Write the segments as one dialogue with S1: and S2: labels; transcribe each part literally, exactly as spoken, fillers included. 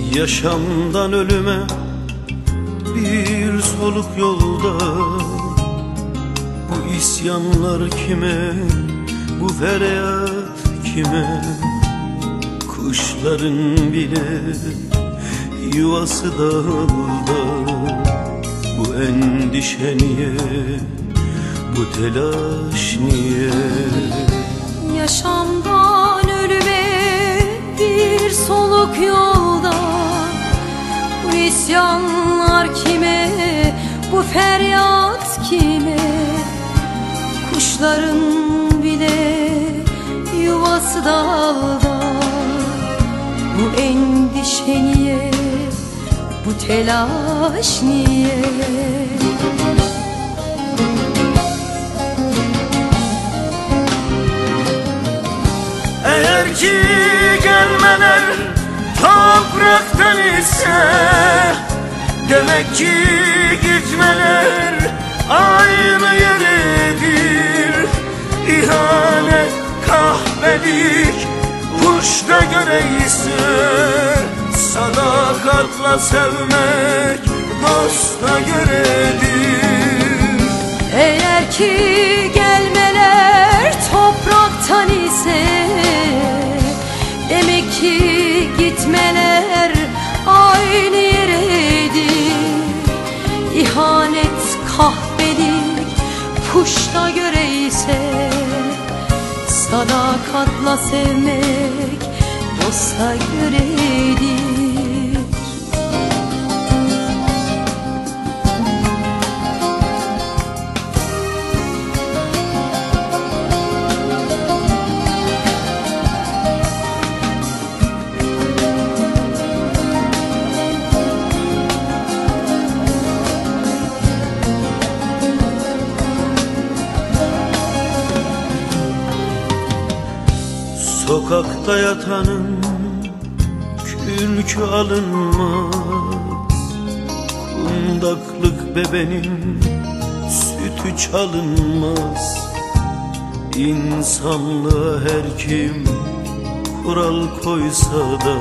S1: Yaşamdan ölüme bir soluk yolda. Bu isyanlar kime, bu feryat kime? Kuşların bile yuvası dağılda. Bu endişe niye, bu telaş niye?
S2: Yaşamdan ölüme bir soluk yolda. Bu isyanlar kime, bu feryat kime? Kuşların bile yuvası dalda. Bu endişe niye, bu telaş niye?
S1: Eğer ki gelmeler topraktan ise, demek ki gitmeler aynı yeredir. İhanet, kahvelik kuşta göre ise, sadakatla sevmek dosta göredir.
S2: Eğer ki gelmeler topraktan ise, demek ki gitmeler aynı yeredir. İhanet, kahvelik kuşta göre ise, sadakatla sevmek dosta göredir.
S1: Sokakta yatanın kürkü alınmaz. Kundaklık bebenin sütü çalınmaz. İnsanlığa her kim kural koysa da,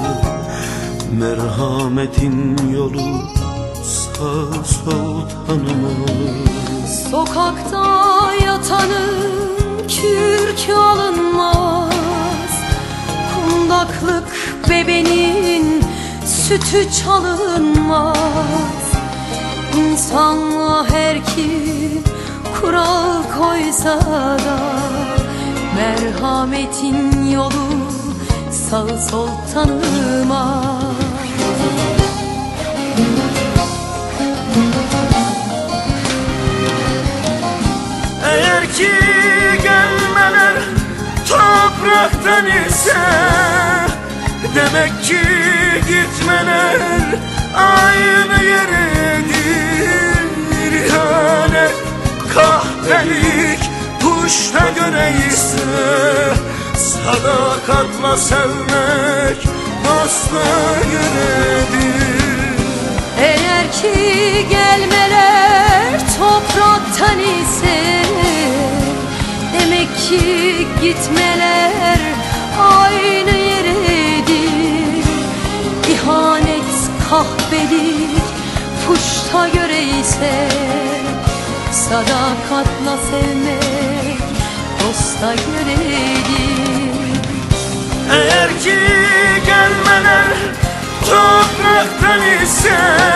S1: merhametin yolu sağ sol tanımaz.
S2: Sokakta yatanın kürkü alınmaz. Kundaklık bebenin sütü çalınmaz. İnsanlığa her kim kural koysa da, merhametin yolu sağ sol tanımaz.
S1: Eğer ki gelmeler topraktan ise, demek ki gitmeler aynı yeredir. İhanet, kahvelik kuşta göre ise, sadakatla sevmek dosta göredir.
S2: Eğer ki gelmeler topraktan ise, demek ki gitmeler aynı yeredir. İhanet, kahvelik puşta göre ise, sadakatla sevmek dosta göredir.
S1: Eğer ki gelmeler topraktan ise,